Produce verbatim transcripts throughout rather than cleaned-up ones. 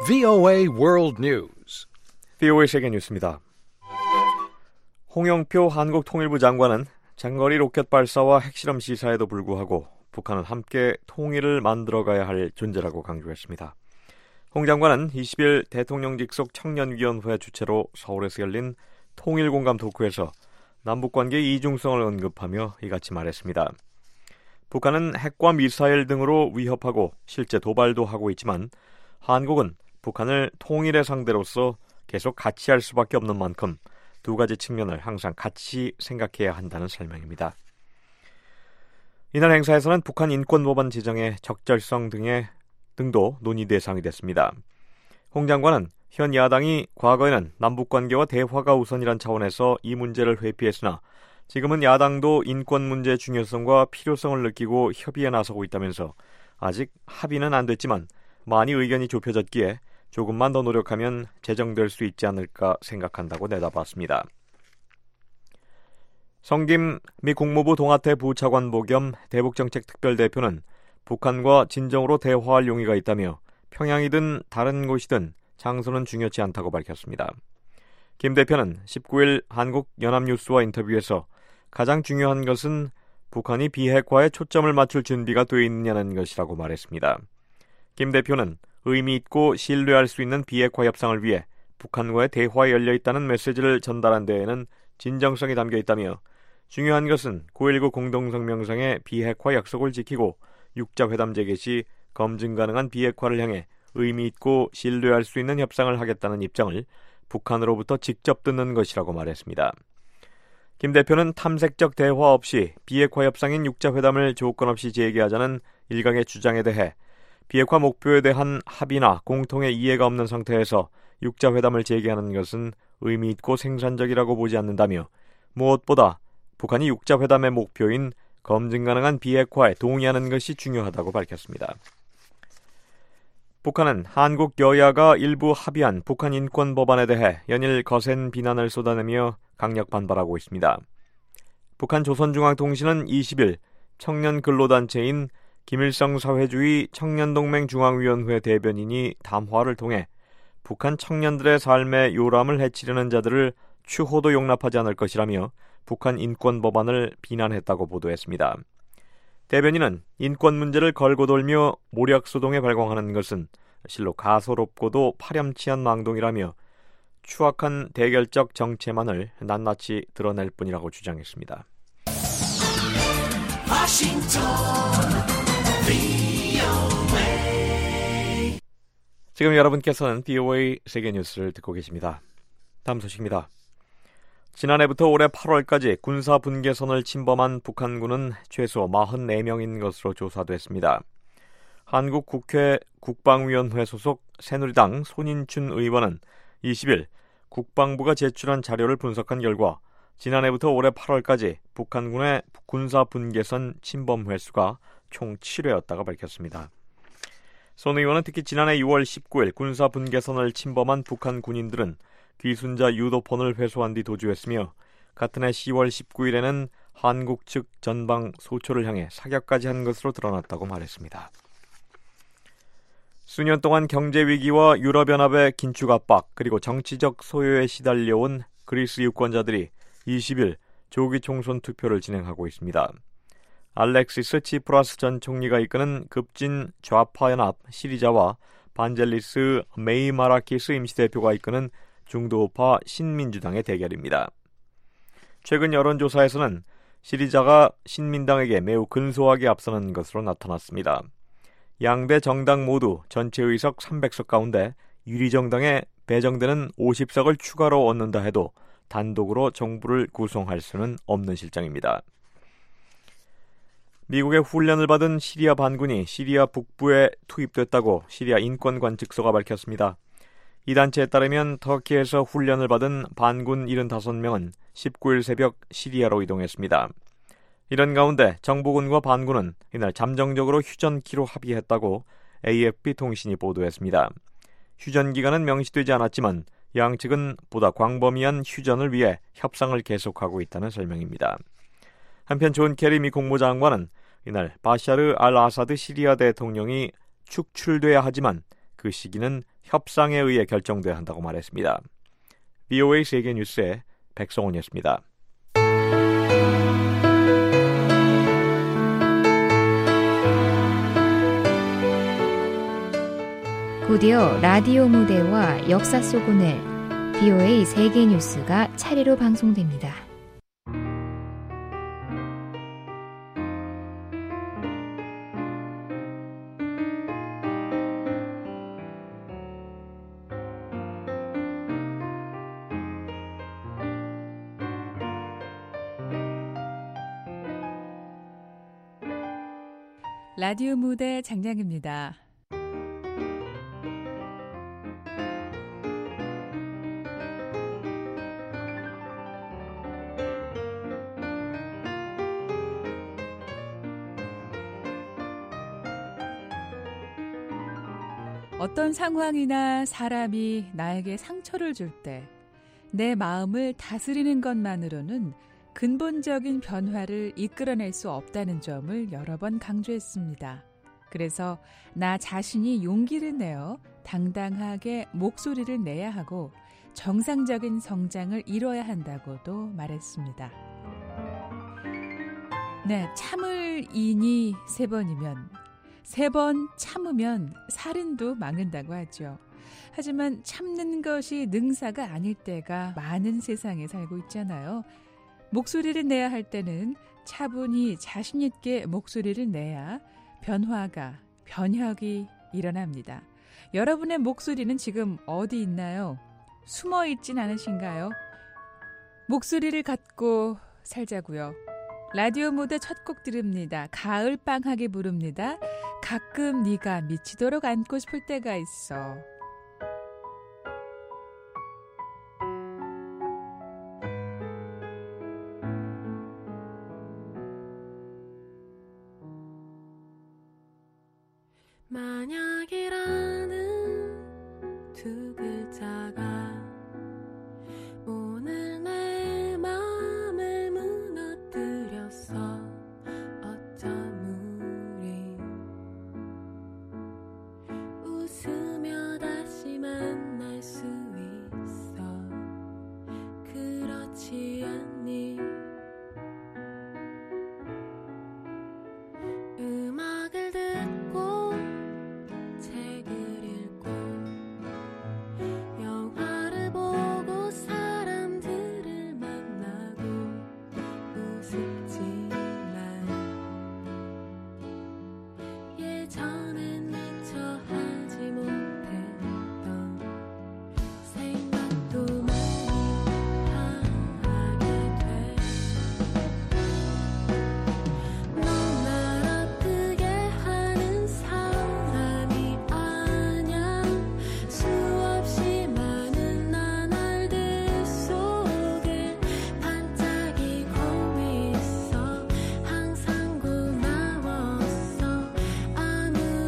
브이오에이 World News. 브이오에이 세계 뉴스입니다. 홍영표 한국통일부 장관은 장거리 로켓 발사와 핵실험 시사에도 불구하고 북한은 함께 통일을 만들어가야 할 존재라고 강조했습니다. 홍 장관은 이십 일 대통령 직속 청년위원회 주최로 서울에서 열린 통일공감 토크에서 남북관계의 이중성을 언급하며 이같이 말했습니다. 북한은 핵과 미사일 등으로 위협하고 실제 도발도 하고 있지만 한국은 북한을 통일의 상대로서 계속 같이 할 수밖에 없는 만큼 두 가지 측면을 항상 같이 생각해야 한다는 설명입니다. 이날 행사에서는 북한 인권법안 제정의 적절성 등의 등도 논의 대상이 됐습니다. 홍 장관은 현 야당이 과거에는 남북관계와 대화가 우선이란 차원에서 이 문제를 회피했으나 지금은 야당도 인권 문제의 중요성과 필요성을 느끼고 협의에 나서고 있다면서 아직 합의는 안 됐지만 많이 의견이 좁혀졌기에 조금만 더 노력하면 제정될 수 있지 않을까 생각한다고 내다봤습니다. 성김 미 국무부 동아태 부차관보 겸 대북정책특별대표는 북한과 진정으로 대화할 용의가 있다며 평양이든 다른 곳이든 장소는 중요치 않다고 밝혔습니다. 김 대표는 십구 일 한국연합뉴스와 인터뷰에서 가장 중요한 것은 북한이 비핵화에 초점을 맞출 준비가 되어 있느냐는 것이라고 말했습니다. 김 대표는 의미 있고 신뢰할 수 있는 비핵화 협상을 위해 북한과의 대화에 열려 있다는 메시지를 전달한 데에는 진정성이 담겨 있다며 중요한 것은 구일구 공동성명상의 비핵화 약속을 지키고 육자회담 재개 시 검증 가능한 비핵화를 향해 의미 있고 신뢰할 수 있는 협상을 하겠다는 입장을 북한으로부터 직접 듣는 것이라고 말했습니다. 김 대표는 탐색적 대화 없이 비핵화 협상인 육자회담을 조건 없이 재개하자는 일각의 주장에 대해 비핵화 목표에 대한 합의나 공통의 이해가 없는 상태에서 육자회담을 재개하는 것은 의미 있고 생산적이라고 보지 않는다며 무엇보다 북한이 육자회담의 목표인 검증 가능한 비핵화에 동의하는 것이 중요하다고 밝혔습니다. 북한은 한국 여야가 일부 합의한 북한 인권 법안에 대해 연일 거센 비난을 쏟아내며 강력 반발하고 있습니다. 북한 조선중앙통신은 이십 일 청년 근로단체인 김일성 사회주의 청년동맹 중앙위원회 대변인이 담화를 통해 북한 청년들의 삶의 요람을 해치려는 자들을 추호도 용납하지 않을 것이라며 북한 인권 법안을 비난했다고 보도했습니다. 대변인은 인권 문제를 걸고 돌며 모략소동에 발광하는 것은 실로 가소롭고도 파렴치한 망동이라며 추악한 대결적 정체만을 낱낱이 드러낼 뿐이라고 주장했습니다. 워싱턴 브이오에이. 지금 여러분께서는 브이오에이 세계뉴스를 듣고 계십니다. 다음 소식입니다. 지난해부터 올해 팔월까지 군사 분계선을 침범한 북한군은 최소 사십사 명인 것으로 조사됐습니다. 한국 국회 국방위원회 소속 새누리당 손인춘 의원은 이십 일 국방부가 제출한 자료를 분석한 결과 지난해부터 올해 팔월까지 북한군의 군사 분계선 침범 횟수가 총 칠 회였다고 밝혔습니다. 손 의원은 특히 지난해 유월 십구일 군사 분계선을 침범한 북한 군인들은 귀순자 유도폰을 회수한 뒤 도주했으며 같은 해 시월 십구일에는 한국 측 전방 소초를 향해 사격까지 한 것으로 드러났다고 말했습니다. 수년 동안 경제위기와 유럽연합의 긴축 압박 그리고 정치적 소요에 시달려온 그리스 유권자들이 이십 일 조기 총선 투표를 진행하고 있습니다. 알렉시스 치프라스 전 총리가 이끄는 급진 좌파연합 시리자와 반젤리스 메이마라키스 임시대표가 이끄는 중도우파 신민주당의 대결입니다. 최근 여론조사에서는 시리자가 신민당에게 매우 근소하게 앞서는 것으로 나타났습니다. 양대 정당 모두 전체 의석 삼백 석 가운데 유리정당에 배정되는 오십 석을 추가로 얻는다 해도 단독으로 정부를 구성할 수는 없는 실정입니다. 미국의 훈련을 받은 시리아 반군이 시리아 북부에 투입됐다고 시리아 인권관측소가 밝혔습니다. 이 단체에 따르면 터키에서 훈련을 받은 반군 칠십오 명은 십구일 새벽 시리아로 이동했습니다. 이런 가운데 정부군과 반군은 이날 잠정적으로 휴전키로 합의했다고 에이에프피 통신이 보도했습니다. 휴전 기간은 명시되지 않았지만 양측은 보다 광범위한 휴전을 위해 협상을 계속하고 있다는 설명입니다. 한편 존 케리 미 국무장관은 이날 바샤르 알 아사드 시리아 대통령이 축출돼야 하지만 그 시기는 협상에 의해 결정돼야 한다고 말했습니다. 브이오에이 세계뉴스의 백성원이었습니다. 곧이어 라디오 무대와 역사 속 오늘 브이오에이 세계뉴스가 차례로 방송됩니다. 라디오 무대 장량입니다. 어떤 상황이나 사람이 나에게 상처를 줄 때 내 마음을 다스리는 것만으로는 근본적인 변화를 이끌어낼 수 없다는 점을 여러 번 강조했습니다. 그래서 나 자신이 용기를 내어 당당하게 목소리를 내야 하고 정상적인 성장을 이뤄야 한다고도 말했습니다. 네, 참을 인이 세 번이면 세 번 참으면 살인도 막는다고 하죠. 하지만 참는 것이 능사가 아닐 때가 많은 세상에 살고 있잖아요. 목소리를 내야 할 때는 차분히 자신 있게 목소리를 내야 변화가, 변혁이 일어납니다. 여러분의 목소리는 지금 어디 있나요? 숨어 있진 않으신가요? 목소리를 갖고 살자고요. 라디오 무대 첫 곡 들읍니다. 가을방학이 부릅니다. 가끔 네가 미치도록 안고 싶을 때가 있어. 만약이라는 두 글자가 오늘 내 맘을 무너뜨렸어. 어쩜 우리 웃으며 다시 만날 수 있어. 그렇지 않니? 음악을 듣고 아무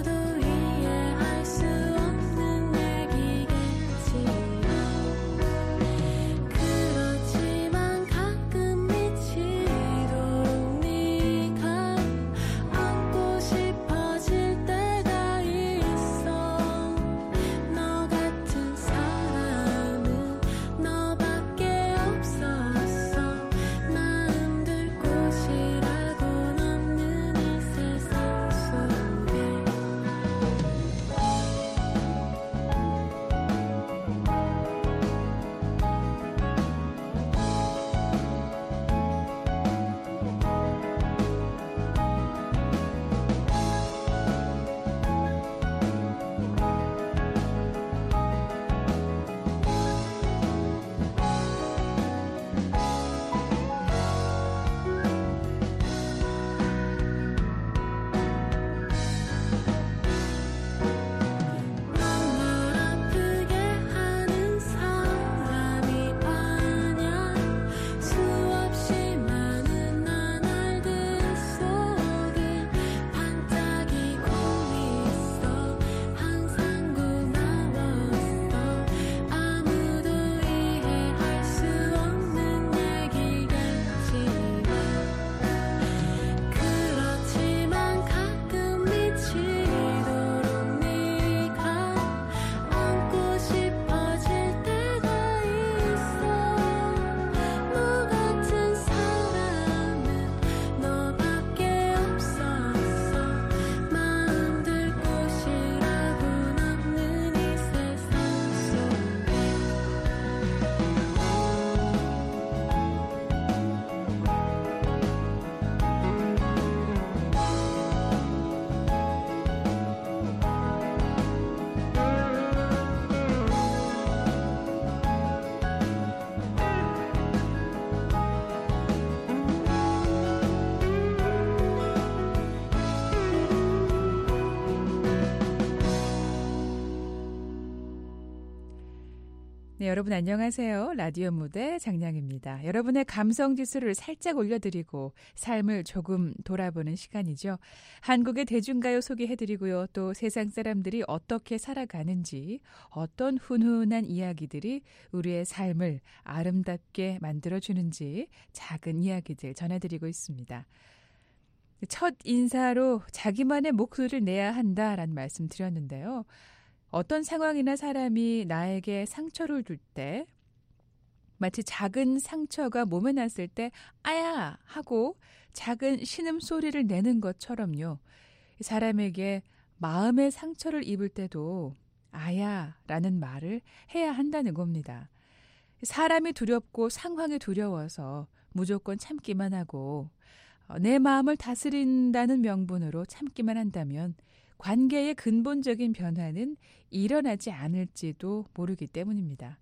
네, 여러분 안녕하세요. 라디오 무대 장량입니다. 여러분의 감성 지수를 살짝 올려드리고 삶을 조금 돌아보는 시간이죠. 한국의 대중가요 소개해드리고요. 또 세상 사람들이 어떻게 살아가는지, 어떤 훈훈한 이야기들이 우리의 삶을 아름답게 만들어주는지 작은 이야기들 전해드리고 있습니다. 첫 인사로 자기만의 목소리를 내야 한다라는 말씀 드렸는데요. 어떤 상황이나 사람이 나에게 상처를 줄 때 마치 작은 상처가 몸에 났을 때 아야 하고 작은 신음소리를 내는 것처럼요. 사람에게 마음의 상처를 입을 때도 아야 라는 말을 해야 한다는 겁니다. 사람이 두렵고 상황이 두려워서 무조건 참기만 하고 내 마음을 다스린다는 명분으로 참기만 한다면 관계의 근본적인 변화는 일어나지 않을지도 모르기 때문입니다.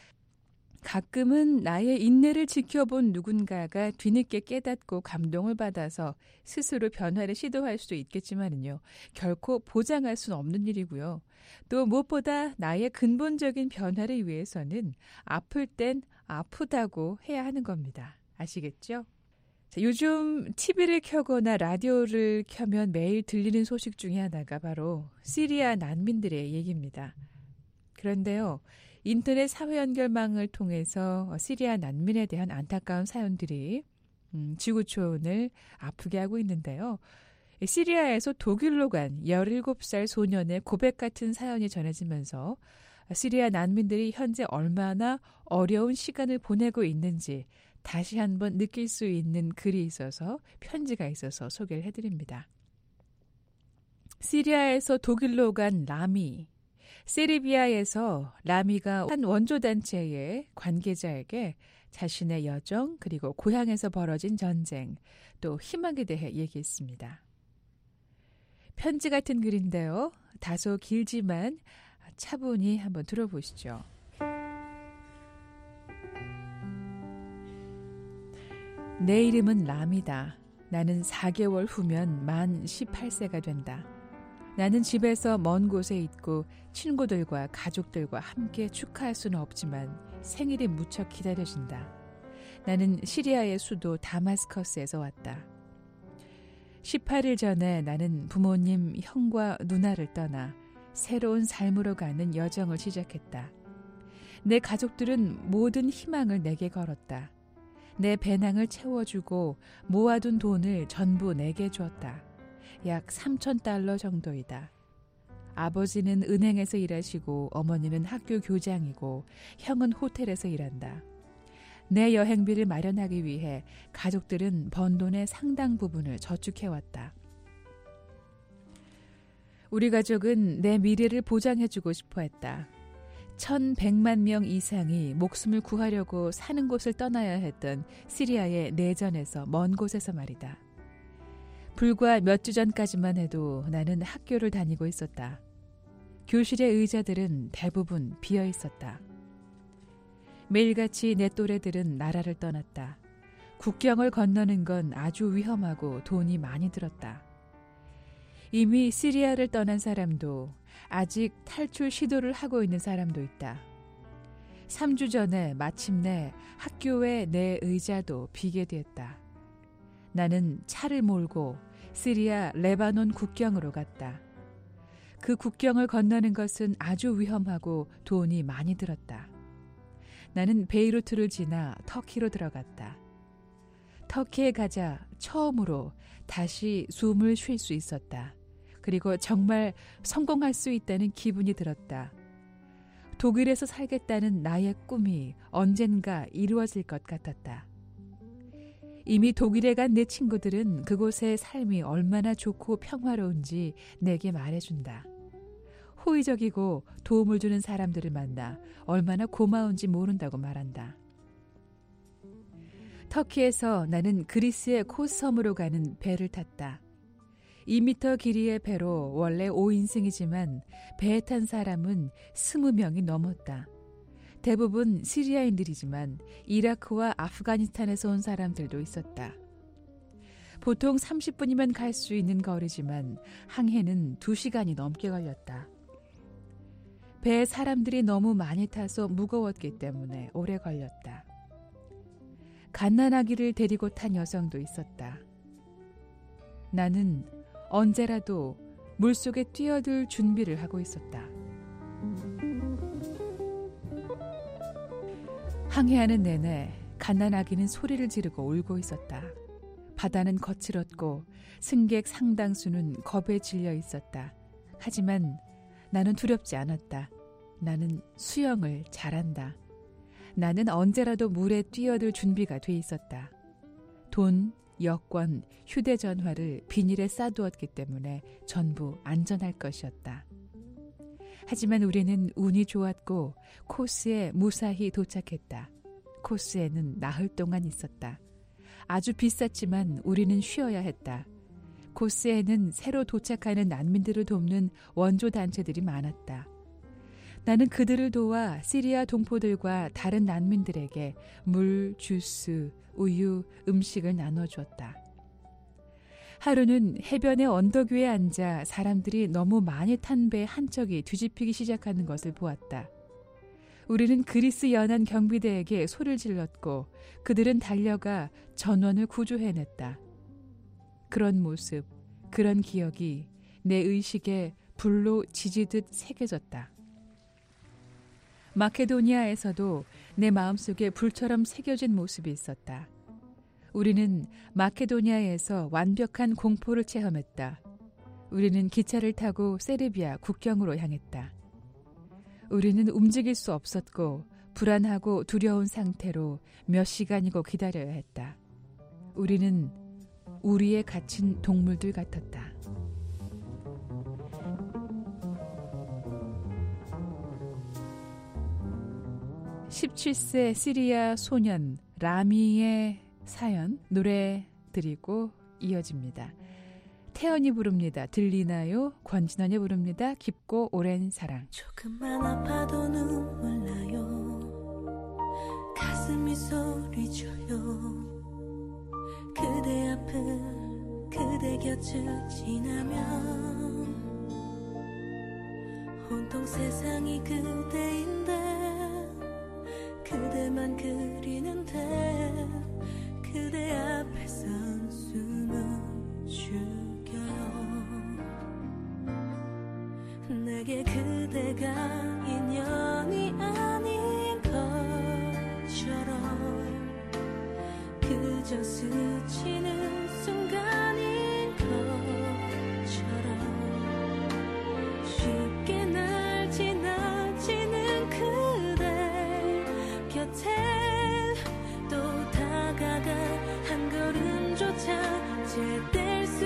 가끔은 나의 인내를 지켜본 누군가가 뒤늦게 깨닫고 감동을 받아서 스스로 변화를 시도할 수도 있겠지만요. 결코 보장할 수는 없는 일이고요. 또 무엇보다 나의 근본적인 변화를 위해서는 아플 땐 아프다고 해야 하는 겁니다. 아시겠죠? 자, 요즘 티비를 켜거나 라디오를 켜면 매일 들리는 소식 중에 하나가 바로 시리아 난민들의 얘기입니다. 그런데요, 인터넷 사회 연결망을 통해서 시리아 난민에 대한 안타까운 사연들이 음, 지구촌을 아프게 하고 있는데요. 시리아에서 독일로 간 열일곱 살 소년의 고백 같은 사연이 전해지면서 시리아 난민들이 현재 얼마나 어려운 시간을 보내고 있는지 다시 한번 느낄 수 있는 글이 있어서 편지가 있어서 소개를 해드립니다. 시리아에서 독일로 간 라미, 세르비아에서 라미가 한 원조단체의 관계자에게 자신의 여정 그리고 고향에서 벌어진 전쟁 또 희망에 대해 얘기했습니다. 편지 같은 글인데요. 다소 길지만 차분히 한번 들어보시죠. 내 이름은 람이다. 나는 사 개월 후면 만 열여덟 세가 된다. 나는 집에서 먼 곳에 있고 친구들과 가족들과 함께 축하할 수는 없지만 생일이 무척 기다려진다. 나는 시리아의 수도 다마스커스에서 왔다. 십팔 일 전에 나는 부모님, 형과 누나를 떠나 새로운 삶으로 가는 여정을 시작했다. 내 가족들은 모든 희망을 내게 걸었다. 내 배낭을 채워주고 모아둔 돈을 전부 내게 주었다. 약 삼천 달러 정도이다. 아버지는 은행에서 일하시고 어머니는 학교 교장이고 형은 호텔에서 일한다. 내 여행비를 마련하기 위해 가족들은 번 돈의 상당 부분을 저축해왔다. 우리 가족은 내 미래를 보장해주고 싶어 했다. 천백만 명 이상이 목숨을 구하려고 사는 곳을 떠나야 했던 시리아의 내전에서 먼 곳에서 말이다. 불과 몇 주 전까지만 해도 나는 학교를 다니고 있었다. 교실의 의자들은 대부분 비어 있었다. 매일같이 내 또래들은 나라를 떠났다. 국경을 건너는 건 아주 위험하고 돈이 많이 들었다. 이미 시리아를 떠난 사람도 아직 탈출 시도를 하고 있는 사람도 있다. 삼 주 전에 마침내 학교에 내 의자도 비게 됐다. 나는 차를 몰고 시리아 레바논 국경으로 갔다. 그 국경을 건너는 것은 아주 위험하고 돈이 많이 들었다. 나는 베이루트를 지나 터키로 들어갔다. 터키에 가자 처음으로 다시 숨을 쉴 수 있었다. 그리고 정말 성공할 수 있다는 기분이 들었다. 독일에서 살겠다는 나의 꿈이 언젠가 이루어질 것 같았다. 이미 독일에 간 내 친구들은 그곳의 삶이 얼마나 좋고 평화로운지 내게 말해준다. 호의적이고 도움을 주는 사람들을 만나 얼마나 고마운지 모른다고 말한다. 터키에서 나는 그리스의 코스 섬으로 가는 배를 탔다. 이 미터 길이의 배로 원래 오 인승이지만 배에 탄 사람은 스무 명이 넘었다. 대부분 시리아인들이지만 이라크와 아프가니스탄에서 온 사람들도 있었다. 보통 삼십 분이면 갈 수 있는 거리지만 항해는 두 시간이 넘게 걸렸다. 배에 사람들이 너무 많이 타서 무거웠기 때문에 오래 걸렸다. 갓난아기를 데리고 탄 여성도 있었다. 나는 언제라도 물속에 뛰어들 준비를 하고 있었다. 항해하는 내내 갓난아기는 소리를 지르고 울고 있었다. 바다는 거칠었고 승객 상당수는 겁에 질려 있었다. 하지만 나는 두렵지 않았다. 나는 수영을 잘한다. 나는 언제라도 물에 뛰어들 준비가 돼 있었다. 돈, 여권, 휴대전화를 비닐에 싸두었기 때문에 전부 안전할 것이었다. 하지만 우리는 운이 좋았고 코스에 무사히 도착했다. 코스에는 나흘 동안 있었다. 아주 비쌌지만 우리는 쉬어야 했다. 코스에는 새로 도착하는 난민들을 돕는 원조 단체들이 많았다. 나는 그들을 도와 시리아 동포들과 다른 난민들에게 물, 주스, 우유, 음식을 나눠주었다. 하루는 해변의 언덕 위에 앉아 사람들이 너무 많이 탄 배 한 척이 뒤집히기 시작하는 것을 보았다. 우리는 그리스 연안 경비대에게 소리를 질렀고 그들은 달려가 전원을 구조해냈다. 그런 모습, 그런 기억이 내 의식에 불로 지지듯 새겨졌다. 마케도니아에서도 내 마음속에 불처럼 새겨진 모습이 있었다. 우리는 마케도니아에서 완벽한 공포를 체험했다. 우리는 기차를 타고 세르비아 국경으로 향했다. 우리는 움직일 수 없었고 불안하고 두려운 상태로 몇 시간이고 기다려야 했다. 우리는 우리에 갇힌 동물들 같았다. 십칠 세 시리아 소년 라미의 사연 노래 드리고 이어집니다. 태연이 부릅니다. 들리나요? 권진원이 부릅니다. 깊고 오랜 사랑. 조금만 아파도 눈물 나요. 가슴이 소리쳐요. 그대 앞을 그대 곁을 지나면 온통 세상이 그대인데 그대만 그리는데 그대 앞에 선 숨을 죽여요. 내게 그대가 인연이 아닌 것처럼 그저 스치는 순간인 것처럼 쉽게 날 지나치는 그대 곁에 또 다가가 한 걸음조차 제댈 수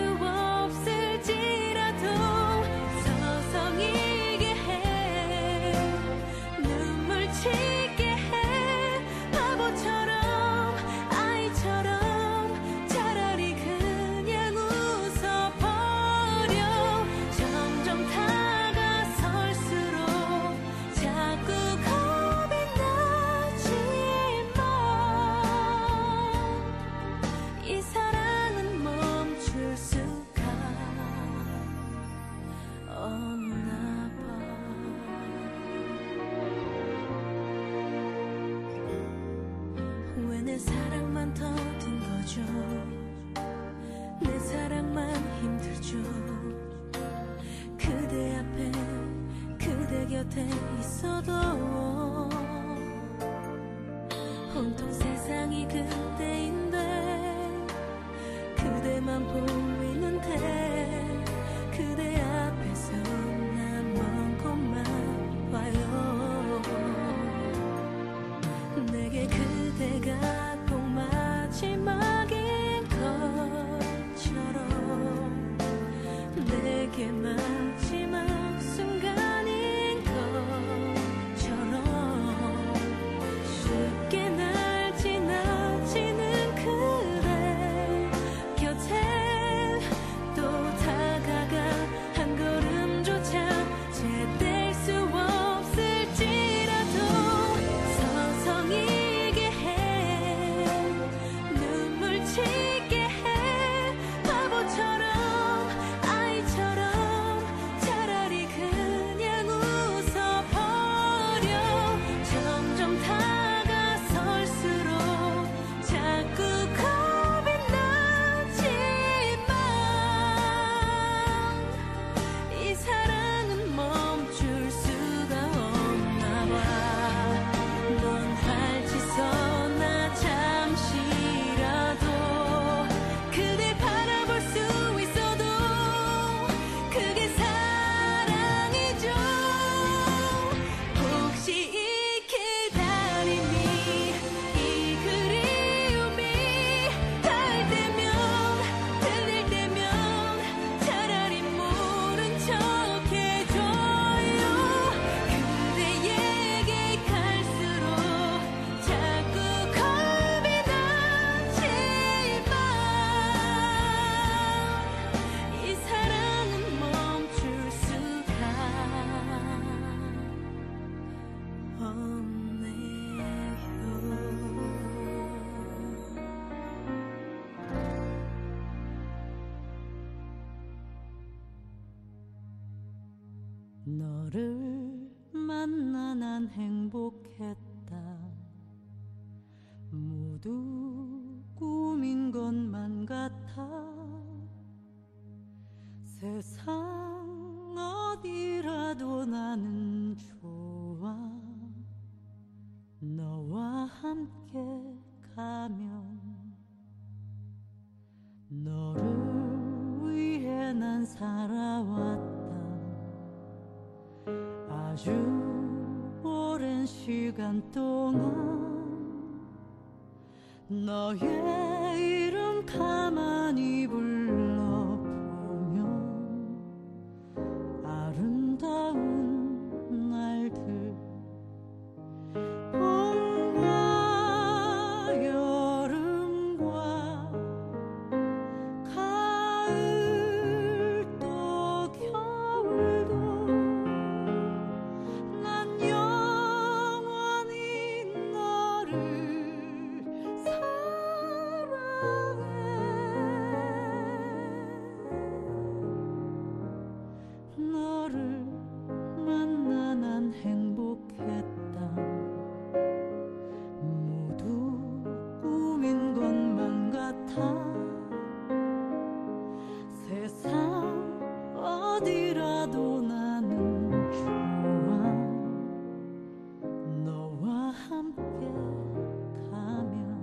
없을지라도 서성이게 해 눈물 치게 해 바보처럼 아이처럼 차라리 그냥 웃어버려 점점 다가설수록 자꾸 겁이 나지만 이 사랑은 멈출 수가 없나 봐. 왜 내 사랑만 더딘 거죠? 내 사랑만 힘들죠? 그대 앞에 그대 곁에 있어도 온통 세상이 그대인데 그대만 보이는데 그대 앞에서 난 먼 곳만 봐요. 내게 그대가 꼭 마지막인 것처럼 내게 마지막 순간인 것처럼 쉽게 날 지나치는 그대 곁에 또 다가가 한 너를 만나 난 행복했다. 모두 꿈인 것만 같아. 세상 어디라도 나는 좋아. 너와 함께 가면. 너를 위해 난 살아왔다. 아주 오랜 시간 동안 너의 이름 가만히 불러보면 아름다운 날들. 봄과 여름과 가을도 겨울도 난 영원히 너를 사랑해. 너를 만나 난 행복했다. 모두 꿈인 것만 같아. 세상 어디라도 나는 좋아. 너와 함께 가면.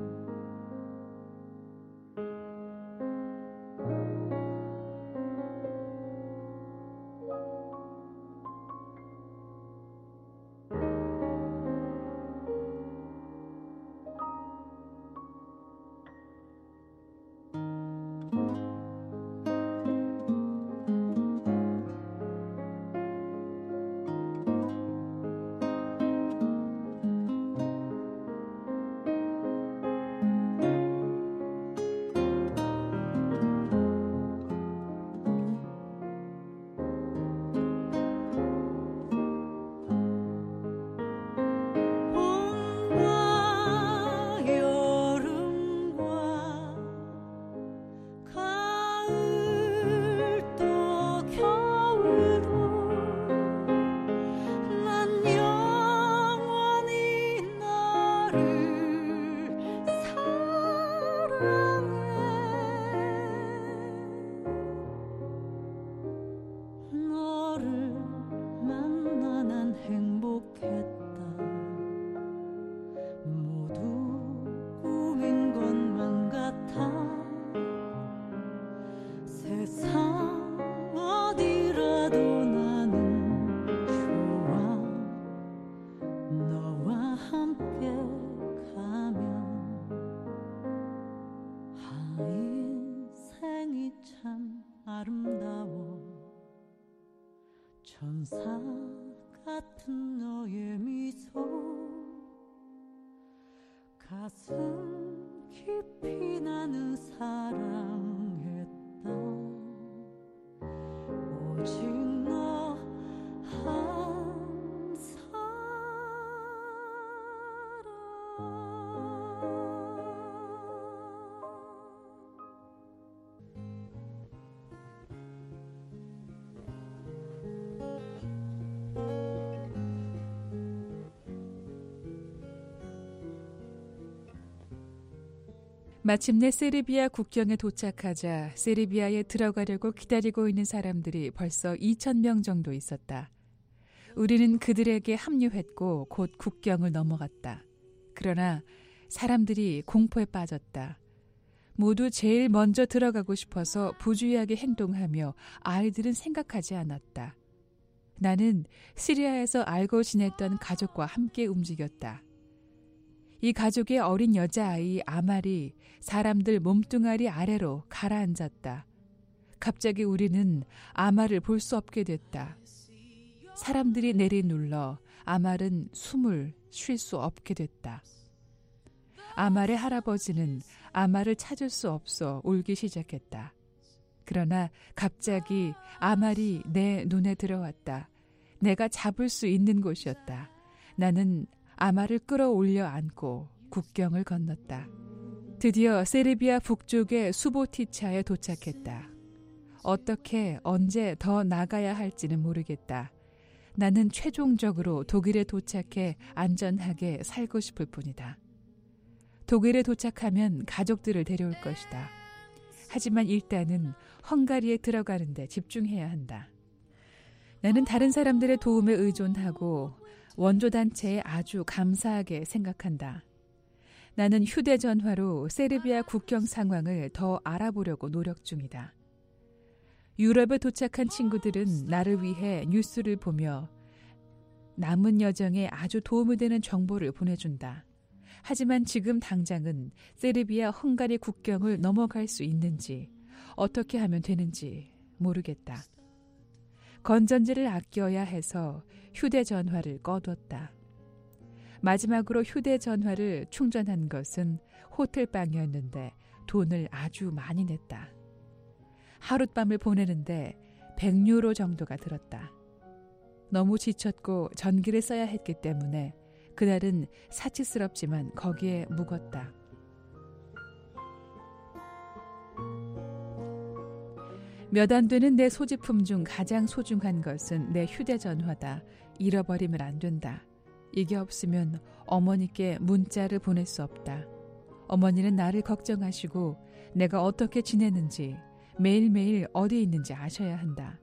봄과 여름과 가을도 겨울도 난 영원히 너를 사랑해. 너를 만나 난 행복했다. 모두 꿈인 것만 같아. 세상 어디라도 나는 좋아. 너와 함께 가면. 아, 인생이 참 아름다워. 천사 같은 너의 미소. 가슴 깊이 나는 사랑했다. 오직 너 한 마침내 세르비아 국경에 도착하자 세르비아에 들어가려고 기다리고 있는 사람들이 벌써 이천 명 정도 있었다. 우리는 그들에게 합류했고 곧 국경을 넘어갔다. 그러나 사람들이 공포에 빠졌다. 모두 제일 먼저 들어가고 싶어서 부주의하게 행동하며 아이들은 생각하지 않았다. 나는 시리아에서 알고 지냈던 가족과 함께 움직였다. 이 가족의 어린 여자아이 아말이 사람들 몸뚱아리 아래로 가라앉았다. 갑자기 우리는 아말을 볼 수 없게 됐다. 사람들이 내리눌러 아말은 숨을 쉴 수 없게 됐다. 아말의 할아버지는 아말을 찾을 수 없어 울기 시작했다. 그러나 갑자기 아말이 내 눈에 들어왔다. 내가 잡을 수 있는 곳이었다. 나는 아말을 끌어올려 안고 국경을 건넜다. 드디어 세르비아 북쪽의 수보티차에 도착했다. 어떻게 언제 더 나가야 할지는 모르겠다. 나는 최종적으로 독일에 도착해 안전하게 살고 싶을 뿐이다. 독일에 도착하면 가족들을 데려올 것이다. 하지만 일단은 헝가리에 들어가는 데 집중해야 한다. 나는 다른 사람들의 도움에 의존하고 원조단체에 아주 감사하게 생각한다. 나는 휴대전화로 세르비아 국경 상황을 더 알아보려고 노력 중이다. 유럽에 도착한 친구들은 나를 위해 뉴스를 보며 남은 여정에 아주 도움이 되는 정보를 보내준다. 하지만 지금 당장은 세르비아 헝가리 국경을 넘어갈 수 있는지 어떻게 하면 되는지 모르겠다. 건전지를 아껴야 해서 휴대전화를 꺼뒀다. 마지막으로 휴대전화를 충전한 것은 호텔방이었는데 돈을 아주 많이 냈다. 하룻밤을 보내는데 백 유로 정도가 들었다. 너무 지쳤고 전기를 써야 했기 때문에 그날은 사치스럽지만 거기에 묵었다. 몇 안 되는 내 소지품 중 가장 소중한 것은 내 휴대전화다. 잃어버리면 안 된다. 이게 없으면 어머니께 문자를 보낼 수 없다. 어머니는 나를 걱정하시고 내가 어떻게 지내는지 매일매일 어디 있는지 아셔야 한다.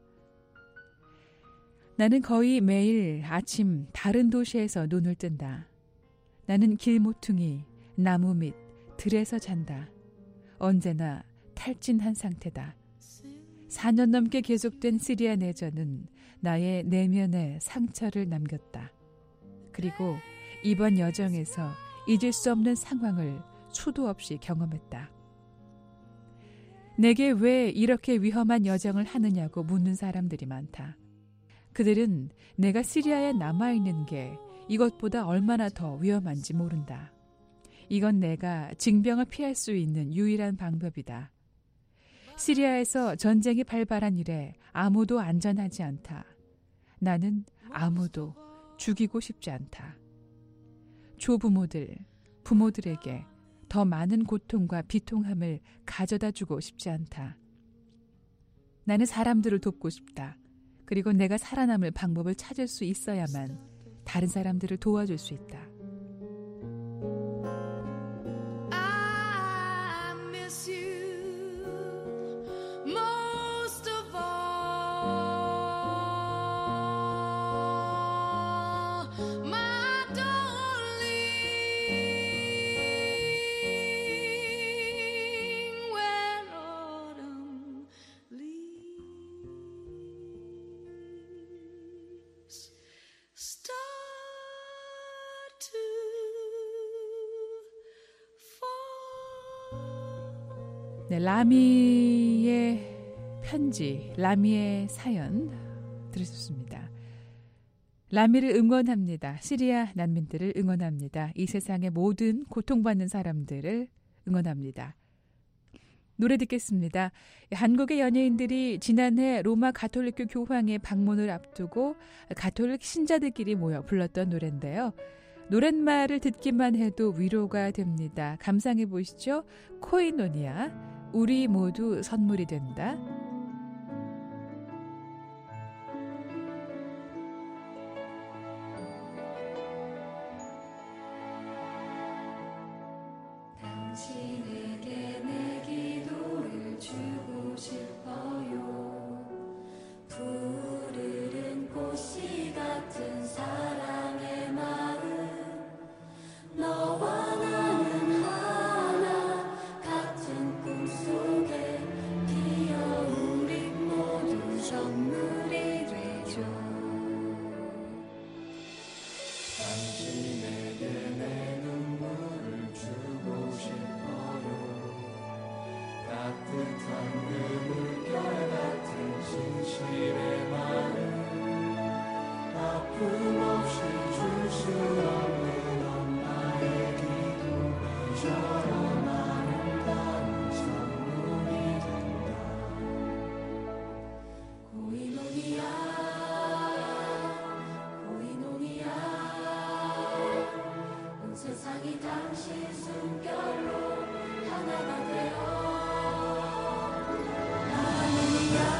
나는 거의 매일 아침 다른 도시에서 눈을 뜬다. 나는 길모퉁이, 나무 밑, 들에서 잔다. 언제나 탈진한 상태다. 사 년 넘게 계속된 시리아 내전은 나의 내면에 상처를 남겼다. 그리고 이번 여정에서 잊을 수 없는 상황을 수도 없이 경험했다. 내게 왜 이렇게 위험한 여정을 하느냐고 묻는 사람들이 많다. 그들은 내가 시리아에 남아있는 게 이것보다 얼마나 더 위험한지 모른다. 이건 내가 징병을 피할 수 있는 유일한 방법이다. 시리아에서 전쟁이 발발한 이래 아무도 안전하지 않다. 나는 아무도 죽이고 싶지 않다. 조부모들, 부모들에게 더 많은 고통과 비통함을 가져다 주고 싶지 않다. 나는 사람들을 돕고 싶다. 그리고 내가 살아남을 방법을 찾을 수 있어야만 다른 사람들을 도와줄 수 있다. 네, 라미의 편지, 라미의 사연 들으셨습니다. 라미를 응원합니다. 시리아 난민들을 응원합니다. 이 세상의 모든 고통받는 사람들을 응원합니다. 노래 듣겠습니다. 한국의 연예인들이 지난해 로마 가톨릭교 교황의 방문을 앞두고 가톨릭 신자들끼리 모여 불렀던 노래인데요. 노랫말을 듣기만 해도 위로가 됩니다. 감상해 보시죠. 코이노니아, 우리 모두 선물이 된다. 당신에게 내 기도를 주고 싶어요. 푸르른 꽃씨 같은 사랑의 마음, 너와 나는 하나 같은 꿈속에 피어 우리 모두 선물이 되죠. 당신에게 내 눈물을 주고 싶어요. 따뜻한 그 물결 같은 진실의 마음, 아픔 없이 줄 수 없는 엄마의 기도, 이처럼 아름다운 선물이 된다. 고이노니아, 고이노니아, 온 세상이 당신 숨결로 하나가 되어 나누니아.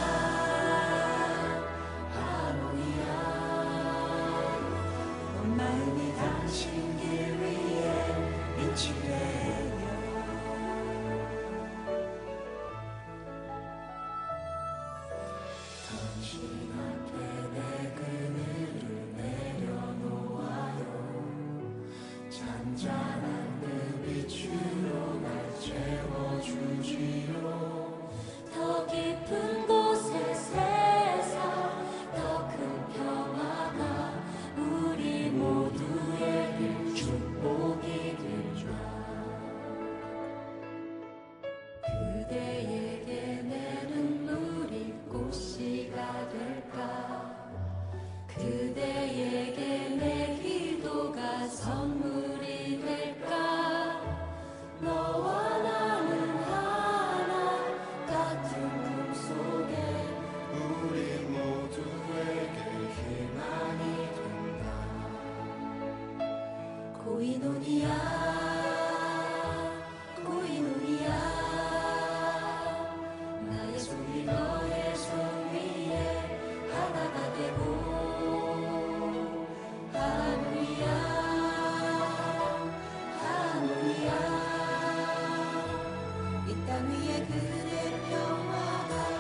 고이노니아 고이노니아 나의 손이 너의 손 위에 하나가 되고 할렐루야 할렐루야 이 땅 위에 그대 평화가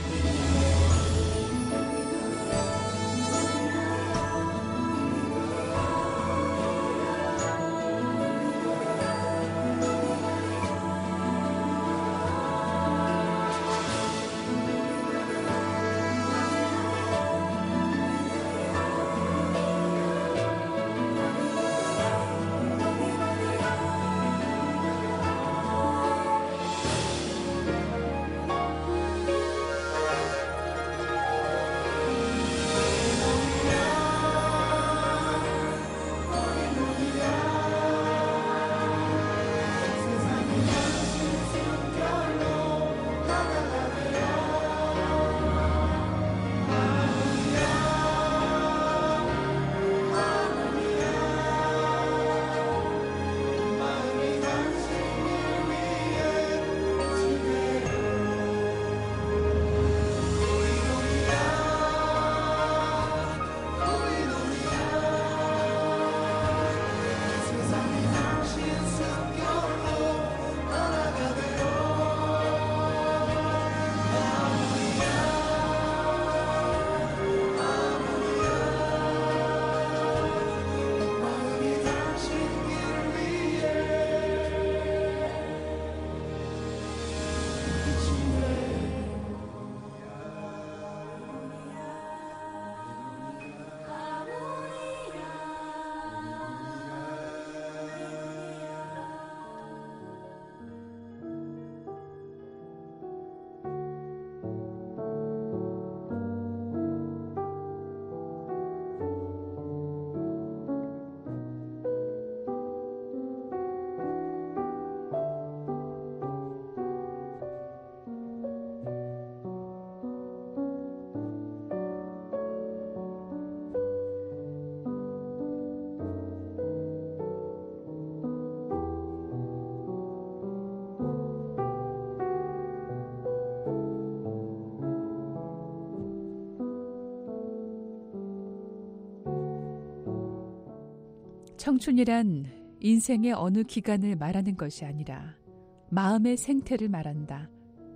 청춘이란 인생의 어느 기간을 말하는 것이 아니라 마음의 생태를 말한다.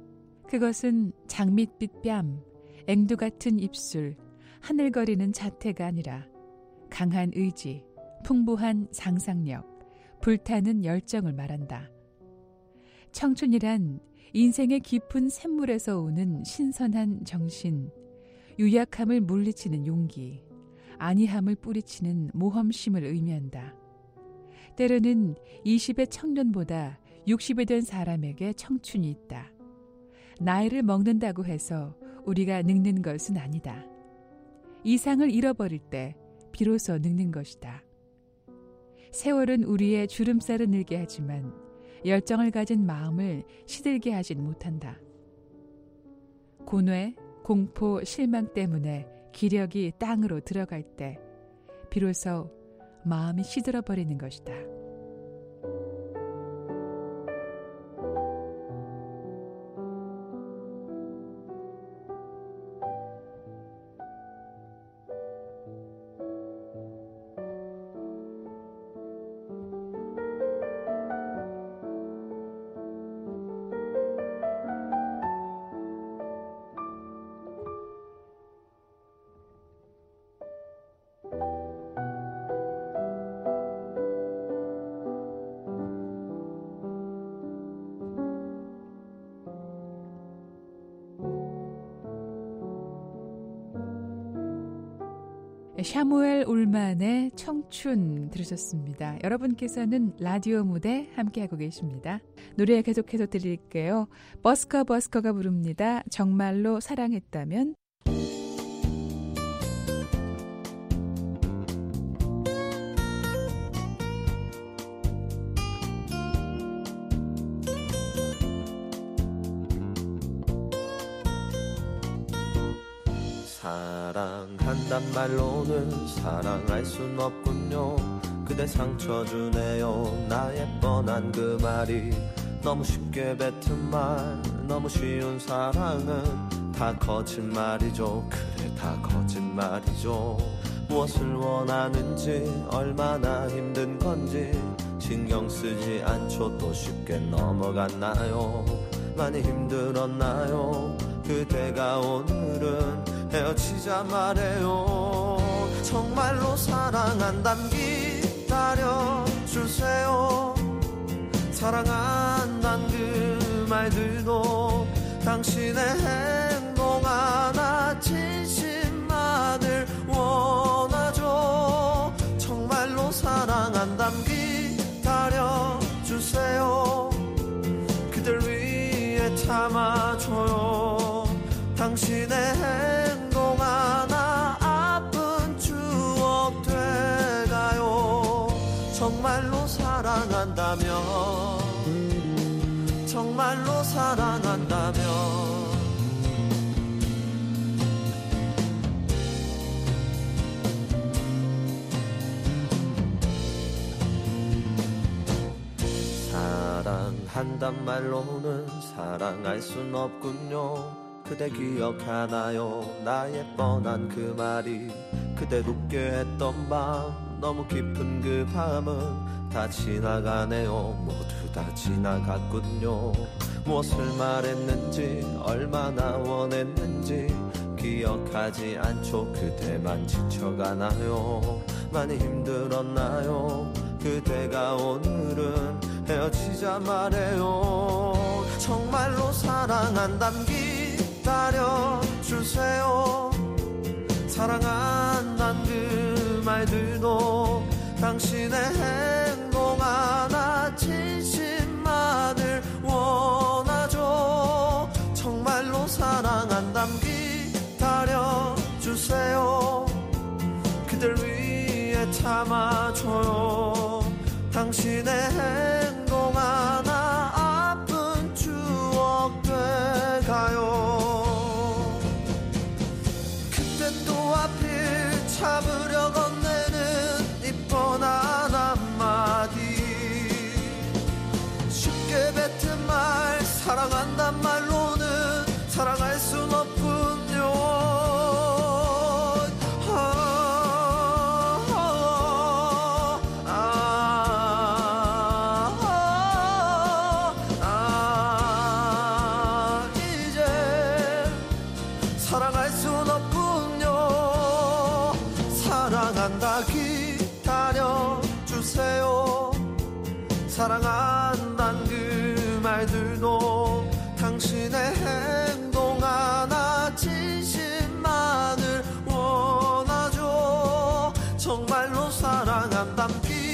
그것은 장밋빛 뺨, 앵두 같은 입술, 하늘거리는 자태가 아니라 강한 의지, 풍부한 상상력, 불타는 열정을 말한다. 청춘이란 인생의 깊은 샘물에서 오는 신선한 정신, 유약함을 물리치는 용기, 안이함을 뿌리치는 모험심을 의미한다. 때로는 이십의 청년보다 육십이 된 사람에게 청춘이 있다. 나이를 먹는다고 해서 우리가 늙는 것은 아니다. 이상을 잃어버릴 때 비로소 늙는 것이다. 세월은 우리의 주름살을 늘게 하지만 열정을 가진 마음을 시들게 하진 못한다. 고뇌, 공포, 실망 때문에 기력이 땅으로 들어갈 때 비로소 마음이 시들어버리는 것이다. 샤무엘 울만의 청춘 들으셨습니다. 여러분께서는 라디오 무대 함께하고 계십니다. 노래 계속해서 드릴게요. 버스커 버스커가 부릅니다. 정말로 사랑했다면. 사랑한단 말로는 사랑할 순 없군요. 그대 상처 주네요. 나의 뻔한 그 말이 너무 쉽게 뱉은 말, 너무 쉬운 사랑은 다 거짓말이죠. 그래 다 거짓말이죠. 무엇을 원하는지 얼마나 힘든 건지 신경 쓰지 않죠. 또 쉽게 넘어갔나요? 많이 힘들었나요? 그대가 오늘은 헤어지자 말해요. 정말로 사랑한담 기다려주세요. 사랑한단 그 말들도 당신의 행동 하나 진심만을 원하죠. 정말로 사랑한담 기다려주세요. 그댈 위해 참아줘요. 당신의 행동 하나 아픈 추억 돼가요. 정말로 사랑한다면, 정말로 사랑한다면 사랑한단 말로는 사랑할 순 없군요. 그대 기억하나요? 나의 뻔한 그 말이 그대 웃게 했던 밤, 너무 깊은 그 밤은 다 지나가네요. 모두 다 지나갔군요. 무엇을 말했는지 얼마나 원했는지 기억하지 않죠. 그대만 지쳐가나요? 많이 힘들었나요? 그대가 오늘은 헤어지자 말해요. 정말로 사랑한담 기다려주세요. 사랑한단 그 말들도 당신의 행동 하나 진심만을 원하죠. 정말로 사랑한담 기다려주세요. 그댈 위해 참아줘요. 당신의 행동 하나 아픈 추억 돼가요. 그때 또 하필 참으려 건네는 이 뻔한 한마디, 쉽게 뱉은 말, 사랑한단 말로는 사랑할 순 없군요. 사랑한단 그 말들도 당신의 행동 하나 진심만을 원하죠. 정말로 사랑한담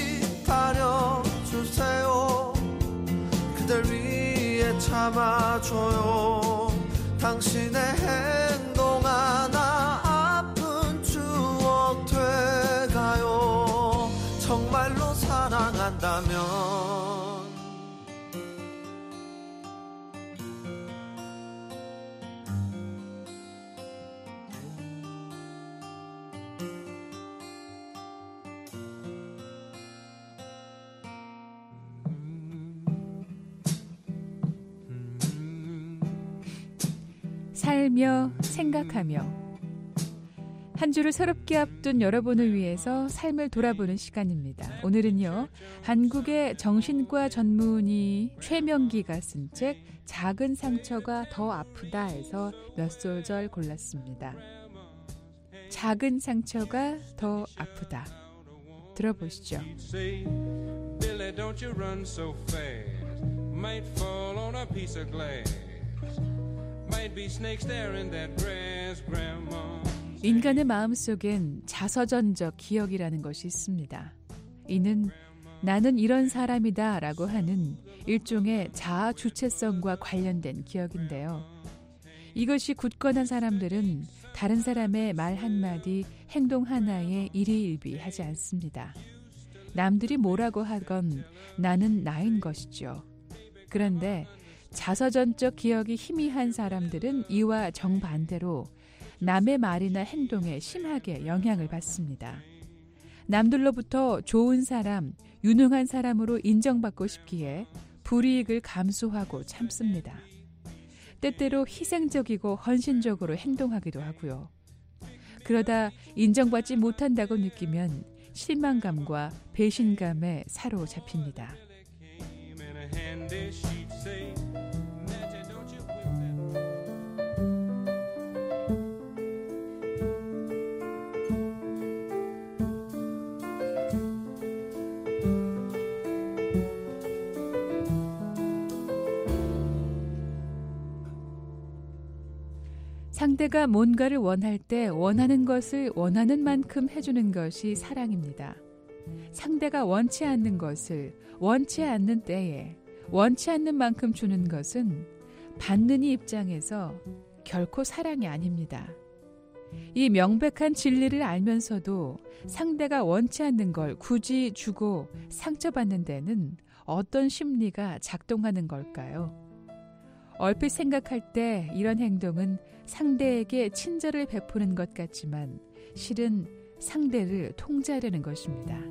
기다려주세요. 그댈 위해 참아줘요. 당신의 행동 하나 아픈 추억 돼가요. 정말로 사랑한다면 살며 생각하며 한 주를 새롭게 앞둔 여러분을 위해서 삶을 돌아보는 시간입니다. 오늘은요, 한국의 정신과 전문의 최명기가 쓴 책 작은 상처가 더 아프다에서 몇 소절 골랐습니다. 작은 상처가 더 아프다. 들어보시죠. Billy, don't you run so fast. Might fall on a piece of glass. Might be snakes there in that grass, Grandma. 인간의 마음속엔 자서전적 기억이라는 것이 있습니다. 이는 나는 이런 사람이다 라고 하는 일종의 자아 주체성과 관련된 기억인데요. 이것이 굳건한 사람들은 다른 사람의 말 한마디, 행동 하나에 일희일비하지 않습니다. 남들이 뭐라고 하건 나는 나인 것이죠. 그런데 자서전적 기억이 희미한 사람들은 이와 정반대로 남의 말이나 행동에 심하게 영향을 받습니다. 남들로부터 좋은 사람, 유능한 사람으로 인정받고 싶기에 불이익을 감수하고 참습니다. 때때로 희생적이고 헌신적으로 행동하기도 하고요. 그러다 인정받지 못한다고 느끼면 실망감과 배신감에 사로잡힙니다. 상대가 뭔가를 원할 때 원하는 것을 원하는 만큼 해주는 것이 사랑입니다. 상대가 원치 않는 것을 원치 않는 때에 원치 않는 만큼 주는 것은 받는 이 입장에서 결코 사랑이 아닙니다. 이 명백한 진리를 알면서도 상대가 원치 않는 걸 굳이 주고 상처받는 데는 어떤 심리가 작동하는 걸까요? 얼핏 생각할 때 이런 행동은 상대에게 친절을 베푸는 것 같지만 실은 상대를 통제하려는 것입니다.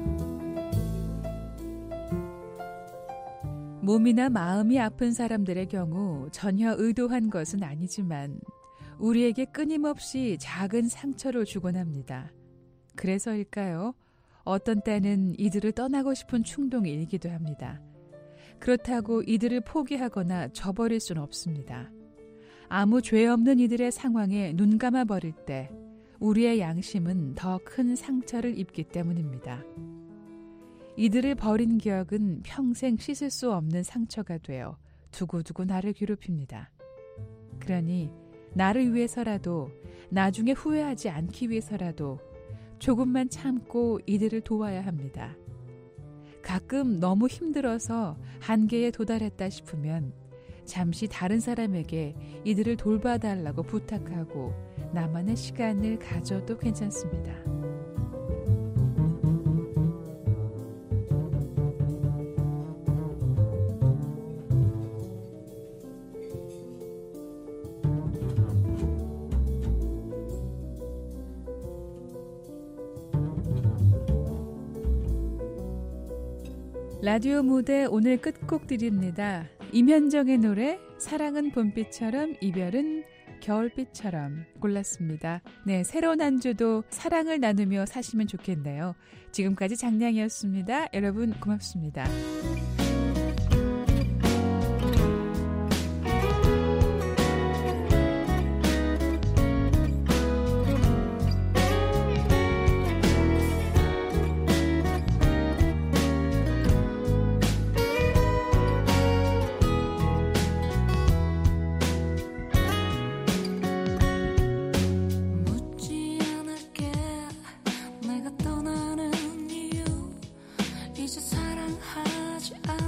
몸이나 마음이 아픈 사람들의 경우 전혀 의도한 것은 아니지만 우리에게 끊임없이 작은 상처를 주곤 합니다. 그래서일까요? 어떤 때는 이들을 떠나고 싶은 충동이 일기도 합니다. 그렇다고 이들을 포기하거나 저버릴 수는 없습니다. 아무 죄 없는 이들의 상황에 눈 감아버릴 때 우리의 양심은 더 큰 상처를 입기 때문입니다. 이들을 버린 기억은 평생 씻을 수 없는 상처가 되어 두고두고 나를 괴롭힙니다. 그러니 나를 위해서라도 나중에 후회하지 않기 위해서라도 조금만 참고 이들을 도와야 합니다. 가끔 너무 힘들어서 한계에 도달했다 싶으면 잠시 다른 사람에게 이들을 돌봐달라고 부탁하고 나만의 시간을 가져도 괜찮습니다. 라디오 무대 오늘 끝곡 드립니다. 임현정의 노래 사랑은 봄비처럼 이별은 겨울비처럼 골랐습니다. 네, 새로운 한 주도 사랑을 나누며 사시면 좋겠네요. 지금까지 장량이었습니다. 여러분 고맙습니다. 이제 사랑하지 않아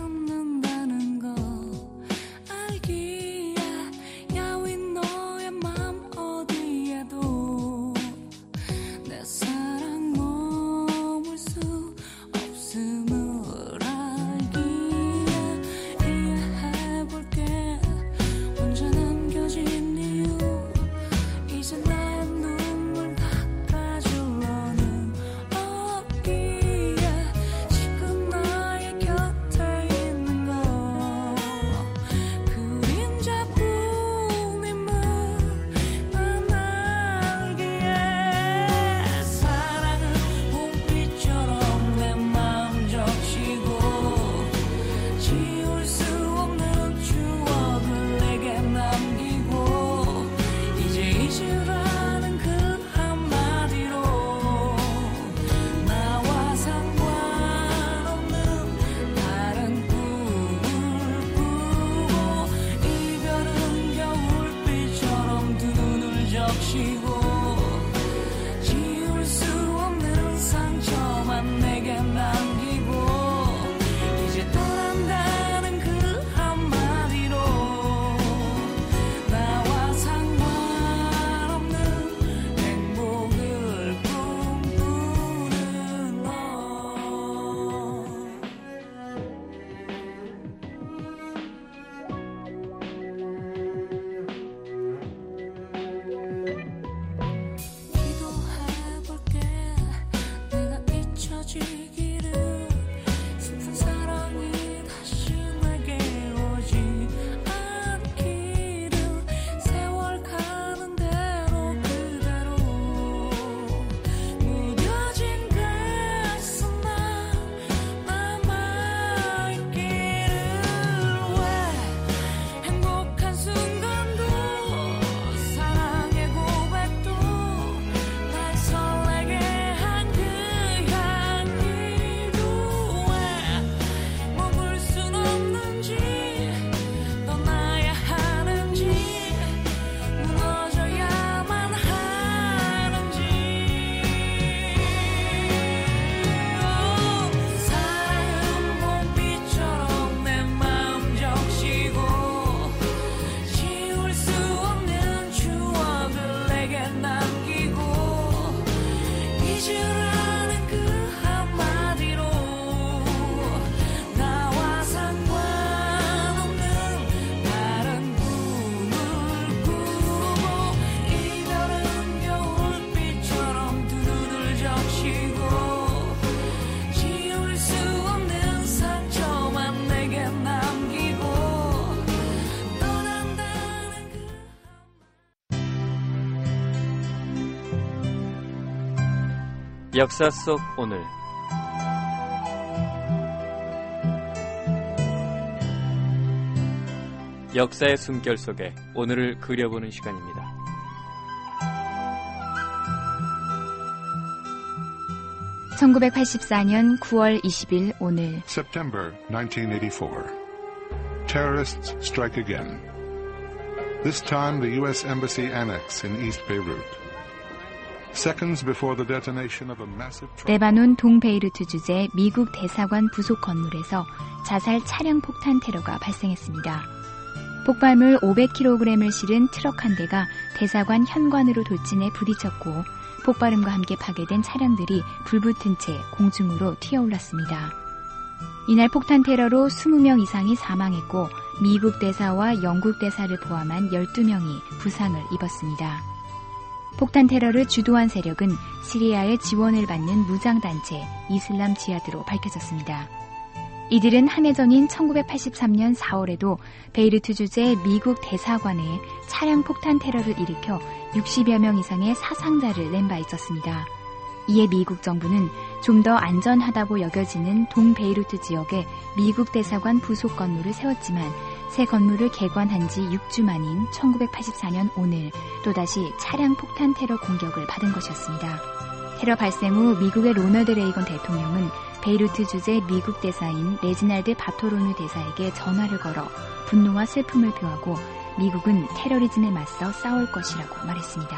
잊으라는 그 한마디로 나와 상관없는 다른 꿈을 꾸고 이별은 겨울빛처럼 두루들 적시고 지울 수 없는 상처만 내게 남기고 떠난다는 그 역사 속 오늘 역사의 숨결 속에 오늘을 그려보는 시간입니다. 천구백팔십사년 구월 이십일 오늘 September nineteen eighty-four. Terrorists strike again. This time the U S Embassy Annex in East Beirut. Seconds before the detonation of a massive truck. 레바논 동베이루트 주재 미국 대사관 부속 건물에서 자살 차량 폭탄 테러가 발생했습니다. 폭발물 오백 킬로그램을 실은 트럭 한 대가 대사관 현관으로 돌진해 부딪혔고 폭발음과 함께 파괴된 차량들이 불붙은 채 공중으로 튀어올랐습니다. 이날 폭탄 테러로 이십 명 이상이 사망했고 미국 대사와 영국 대사를 포함한 열두 명이 부상을 입었습니다. 폭탄 테러를 주도한 세력은 시리아의 지원을 받는 무장단체 이슬람 지하드로 밝혀졌습니다. 이들은 한 해 전인 천구백팔십삼년 사월에도 베이루트 주재 미국 대사관에 차량 폭탄 테러를 일으켜 육십여 명 이상의 사상자를 낸 바 있었습니다. 이에 미국 정부는 좀 더 안전하다고 여겨지는 동베이루트 지역에 미국 대사관 부속 건물을 세웠지만 새 건물을 개관한 지 육 주 만인 천구백팔십사년 오늘 또다시 차량 폭탄 테러 공격을 받은 것이었습니다. 테러 발생 후 미국의 로널드 레이건 대통령은 베이루트 주재 미국 대사인 레지날드 바토로뉴 대사에게 전화를 걸어 분노와 슬픔을 표하고 미국은 테러리즘에 맞서 싸울 것이라고 말했습니다.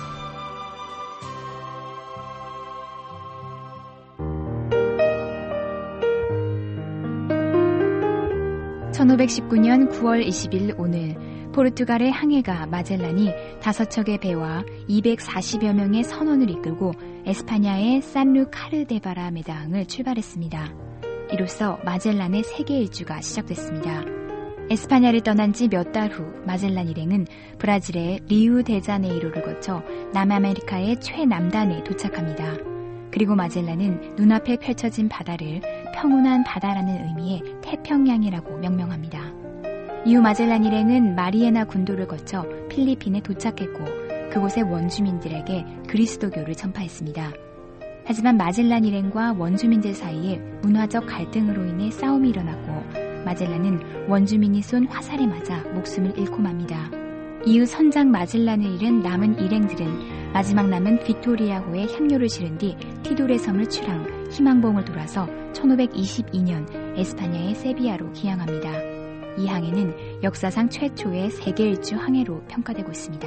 천오백십구년 구월 이십일 오늘 포르투갈의 항해가 마젤란이 다섯 척의 배와 이백사십여 명의 선원을 이끌고 에스파냐의 산루카르데바라 메다항을 출발했습니다. 이로써 마젤란의 세계 일주가 시작됐습니다. 에스파냐를 떠난 지 몇 달 후 마젤란 일행은 브라질의 리우데자네이로를 거쳐 남아메리카의 최남단에 도착합니다. 그리고 마젤란은 눈앞에 펼쳐진 바다를 평온한 바다라는 의미의 태평양이라고 명명합니다. 이후 마젤란 일행은 마리에나 군도를 거쳐 필리핀에 도착했고 그곳의 원주민들에게 그리스도교를 전파했습니다. 하지만 마젤란 일행과 원주민들 사이에 문화적 갈등으로 인해 싸움이 일어났고 마젤란은 원주민이 쏜 화살에 맞아 목숨을 잃고 맙니다. 이후 선장 마젤란을 잃은 남은 일행들은 마지막 남은 빅토리아호에 향료를 실은 뒤 티도레 섬을 출항, 희망봉을 돌아서 천오백이십이년 에스파냐의 세비야로 귀향합니다. 이 항해는 역사상 최초의 세계 일주 항해로 평가되고 있습니다.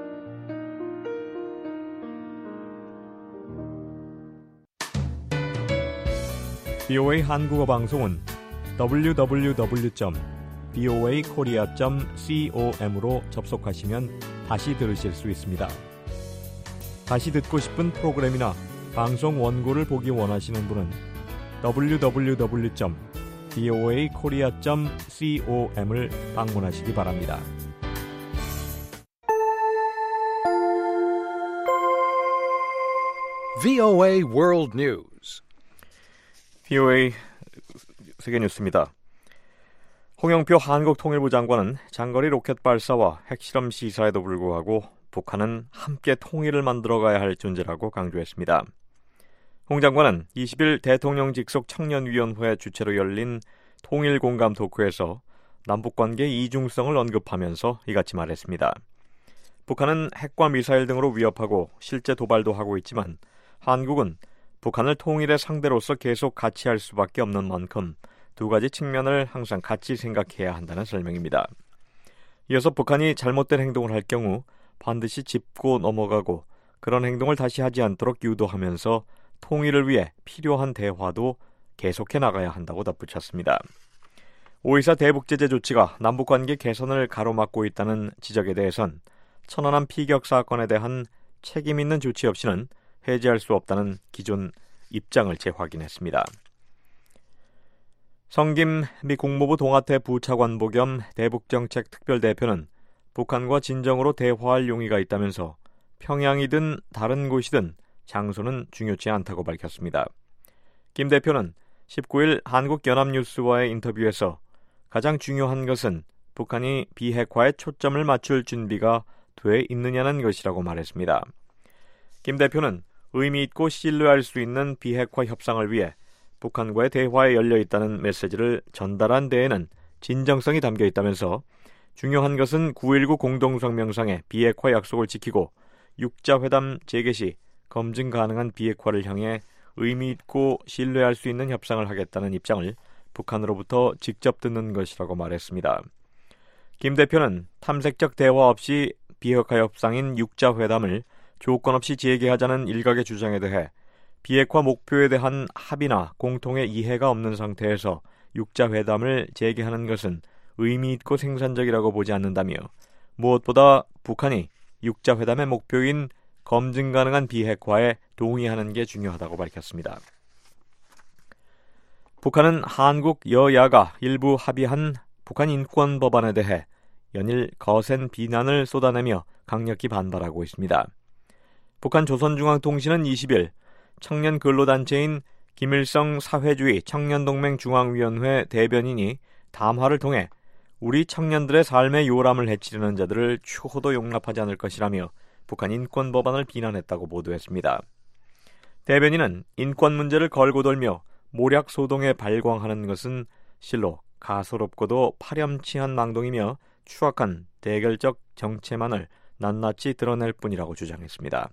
비오에이 한국어 방송은 더블유 더블유 더블유 점 비오에이 코리아 점 com으로 접속하시면 다시 들으실 수 있습니다. 다시 듣고 싶은 프로그램이나 방송 원고를 보기 원하시는 분은 더블유 더블유 더블유 점 비오에이 코리아 점 com을 방문하시기 바랍니다. 브이오에이 World News. 비오에이 세계뉴스입니다. 홍영표 한국통일부 장관은 장거리 로켓 발사와 핵실험 시사에도 불구하고 북한은 함께 통일을 만들어가야 할 존재라고 강조했습니다. 홍 장관은 이십일 대통령 직속 청년위원회 주최로 열린 통일공감 토크에서 남북관계의 이중성을 언급하면서 이같이 말했습니다. 북한은 핵과 미사일 등으로 위협하고 실제 도발도 하고 있지만 한국은 북한을 통일의 상대로서 계속 같이 할 수밖에 없는 만큼 두 가지 측면을 항상 같이 생각해야 한다는 설명입니다. 이어서 북한이 잘못된 행동을 할 경우 반드시 짚고 넘어가고 그런 행동을 다시 하지 않도록 유도하면서 통일을 위해 필요한 대화도 계속해 나가야 한다고 덧붙였습니다. 오이사 대북제재 조치가 남북관계 개선을 가로막고 있다는 지적에 대해선 천안함 피격 사건에 대한 책임 있는 조치 없이는 해제할 수 없다는 기존 입장을 재확인했습니다. 성김 미 국무부 동아태 부차관보 겸 대북정책 특별대표는 북한과 진정으로 대화할 용의가 있다면서 평양이든 다른 곳이든 장소는 중요치 않다고 밝혔습니다. 김 대표는 십구 일 한국연합뉴스와의 인터뷰에서 가장 중요한 것은 북한이 비핵화에 초점을 맞출 준비가 돼 있느냐는 것이라고 말했습니다. 김 대표는 의미 있고 신뢰할 수 있는 비핵화 협상을 위해 북한과의 대화에 열려 있다는 메시지를 전달한 데에는 진정성이 담겨 있다면서 중요한 것은 구일구 공동성명상의 비핵화 약속을 지키고 육자회담 재개 시 검증 가능한 비핵화를 향해 의미 있고 신뢰할 수 있는 협상을 하겠다는 입장을 북한으로부터 직접 듣는 것이라고 말했습니다. 김 대표는 탐색적 대화 없이 비핵화 협상인 육자회담을 조건 없이 재개하자는 일각의 주장에 대해 비핵화 목표에 대한 합의나 공통의 이해가 없는 상태에서 육자회담을 재개하는 것은 의미 있고 생산적이라고 보지 않는다며 무엇보다 북한이 육자회담의 목표인 검증 가능한 비핵화에 동의하는 게 중요하다고 밝혔습니다. 북한은 한국 여야가 일부 합의한 북한 인권 법안에 대해 연일 거센 비난을 쏟아내며 강력히 반발하고 있습니다. 북한 조선중앙통신은 이십 일 청년 근로단체인 김일성 사회주의 청년동맹 중앙위원회 대변인이 담화를 통해 우리 청년들의 삶의 요람을 해치려는 자들을 추호도 용납하지 않을 것이라며 북한 인권 법안을 비난했다고 보도했습니다. 대변인은 인권 문제를 걸고 돌며 모략 소동에 발광하는 것은 실로 가소롭고도 파렴치한 망동이며 추악한 대결적 정체만을 낱낱이 드러낼 뿐이라고 주장했습니다.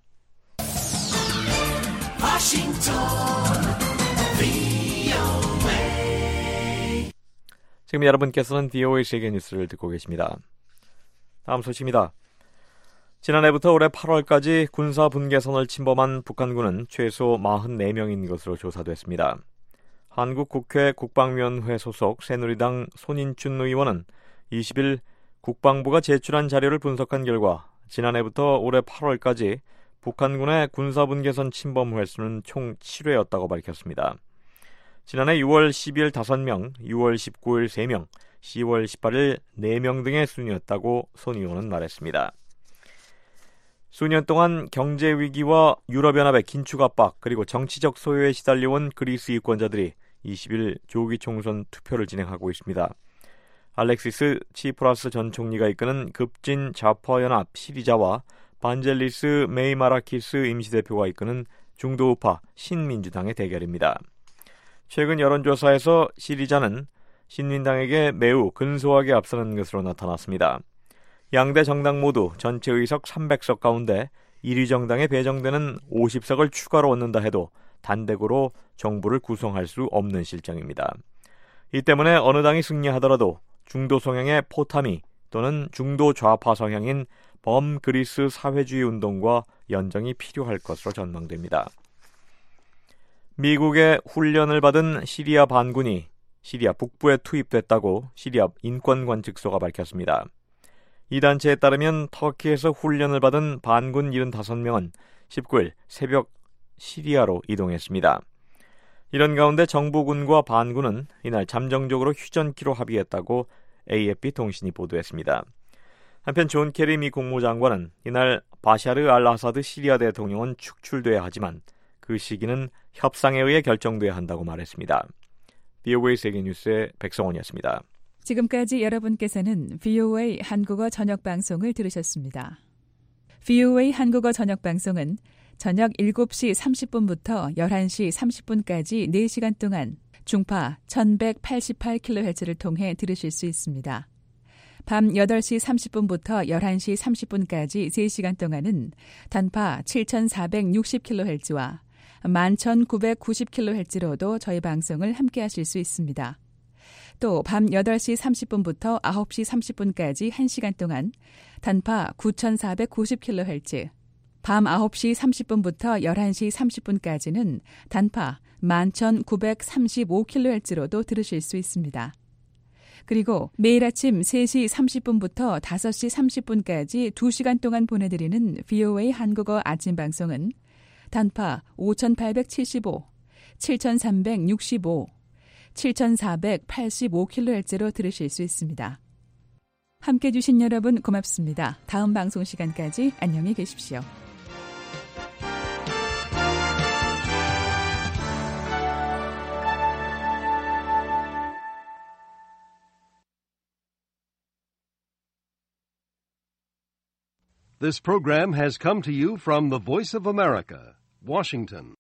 지금 여러분께서는 비오에이 세계 뉴스를 듣고 계십니다. 다음 소식입니다. 지난해부터 올해 팔월까지 군사 분계선을 침범한 북한군은 최소 사십사 명인 것으로 조사됐습니다. 한국국회 국방위원회 소속 새누리당 손인춘 의원은 이십 일 국방부가 제출한 자료를 분석한 결과 지난해부터 올해 팔월까지 북한군의 군사분계선 침범 횟수는 총 칠 회였다고 밝혔습니다. 지난해 유월 십이일 다섯 명, 유월 십구일 세 명, 시월 십팔일 네 명 등의 순이었다고 손 의원은 말했습니다. 수년 동안 경제위기와 유럽연합의 긴축 압박 그리고 정치적 소요에 시달려온 그리스 유권자들이 이십 일 조기 총선 투표를 진행하고 있습니다. 알렉시스 치프라스 전 총리가 이끄는 급진 좌파연합 시리자와 반젤리스 메이마라키스 임시대표가 이끄는 중도우파 신민주당의 대결입니다. 최근 여론조사에서 시리자는 신민당에게 매우 근소하게 앞서는 것으로 나타났습니다. 양대 정당 모두 전체 의석 삼백 석 가운데 일 위 정당에 배정되는 오십 석을 추가로 얻는다 해도 단독으로 정부를 구성할 수 없는 실정입니다. 이 때문에 어느 당이 승리하더라도 중도 성향의 포타미 또는 중도 좌파 성향인 범그리스 사회주의 운동과 연정이 필요할 것으로 전망됩니다. 미국의 훈련을 받은 시리아 반군이 시리아 북부에 투입됐다고 시리아 인권관측소가 밝혔습니다. 이 단체에 따르면 터키에서 훈련을 받은 반군 칠십오 명은 십구일 새벽 시리아로 이동했습니다. 이런 가운데 정부군과 반군은 이날 잠정적으로 휴전키로 합의했다고 에이에프피 통신이 보도했습니다. 한편 존 케리 미 국무장관은 이날 바샤르 알 아사드 시리아 대통령은 축출돼야 하지만 그 시기는 협상에 의해 결정돼야 한다고 말했습니다. 비오에이 세계뉴스의 백성원이었습니다. 지금까지 여러분께서는 비오에이 한국어 저녁방송을 들으셨습니다. 비오에이 한국어 저녁방송은 저녁 일곱 시 삼십 분부터 열한 시 삼십 분까지 네 시간 동안 중파 천백팔십팔 킬로헤르츠를 통해 들으실 수 있습니다. 밤 여덟 시 삼십 분부터 열한 시 삼십 분까지 세 시간 동안은 단파 칠천사백육십 킬로헤르츠와 만 천구백구십 킬로헤르츠로도 저희 방송을 함께 하실 수 있습니다. 또 밤 여덟 시 삼십 분부터 아홉 시 삼십 분까지 한 시간 동안 단파 구천사백구십 킬로헤르츠, 밤 아홉 시 삼십 분부터 열한 시 삼십 분까지는 단파 만 천구백삼십오 킬로헤르츠로도 들으실 수 있습니다. 그리고 매일 아침 세 시 삼십 분부터 다섯 시 삼십 분까지 두 시간 동안 보내드리는 비오에이 한국어 아침 방송은 단파 오천팔백칠십오, 칠천삼백육십오, 칠천사백팔십오 킬로헤르츠로 들으실 수 있습니다. 함께해 주신 여러분 고맙습니다. 다음 방송 시간까지 안녕히 계십시오. This program has come to you from the Voice of America, Washington.